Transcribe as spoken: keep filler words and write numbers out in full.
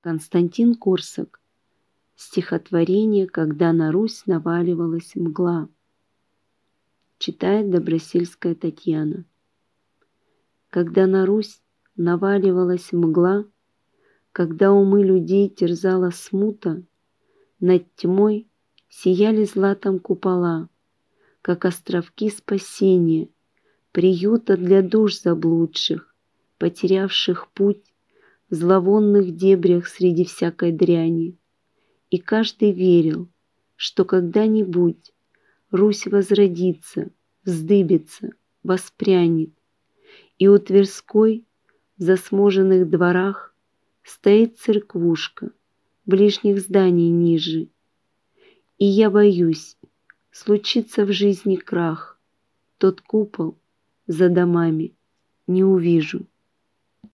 Константин Корсак. Стихотворение «Когда на Русь наваливалась мгла». Читает Добросельская Татьяна. Когда на Русь наваливалась мгла, когда умы людей терзала смута, над тьмой сияли златом купола, как островки спасения, приюта для душ заблудших, потерявших путь в зловонных дебрях среди всякой дряни. И каждый верил, что когда-нибудь Русь возродится, вздыбится, воспрянет, и у Тверской в засможенных дворах стоит церквушка, ближних зданий ниже. И я боюсь, случится в жизни крах, тот купол за домами не увижу.